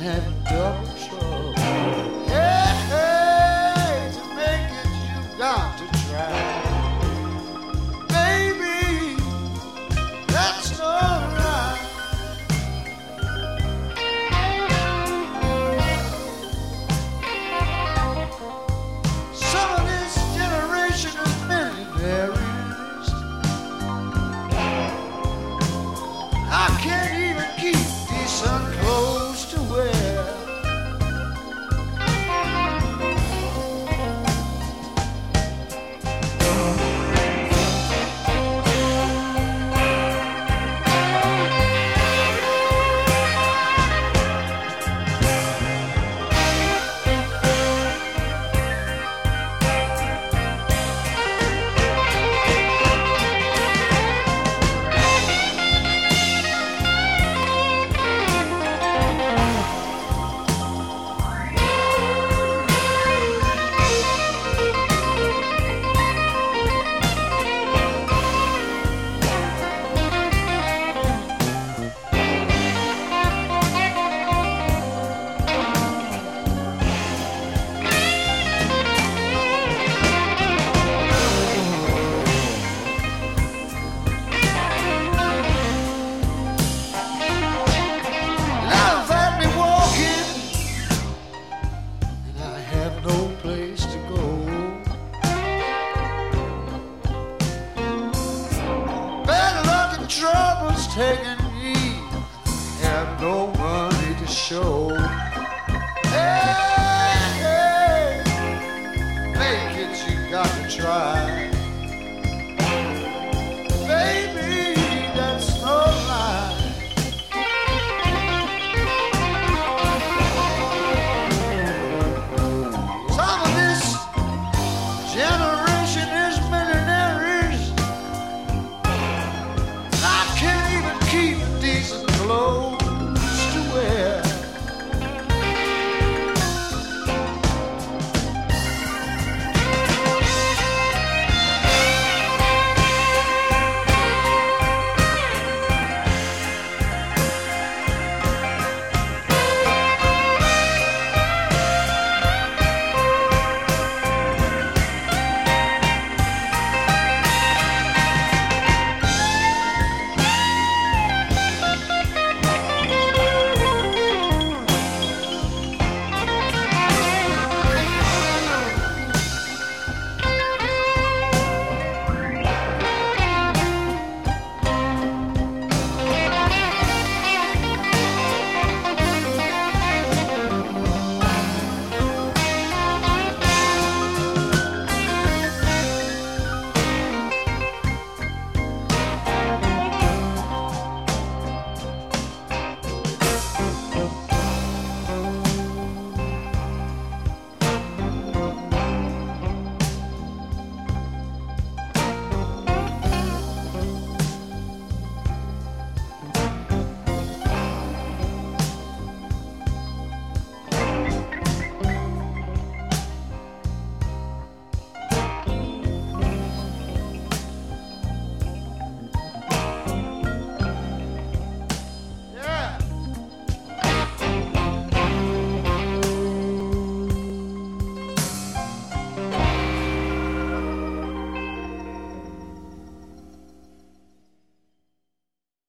having double trouble. Hey, hey, to make it you got to try. Baby, that's alright. Some of this generation is millionaires. I can't even keep decent clothes to wear. No place to go. Bad luck and trouble's taking me. Have no money to show. Hey, hey, make it, you got to try.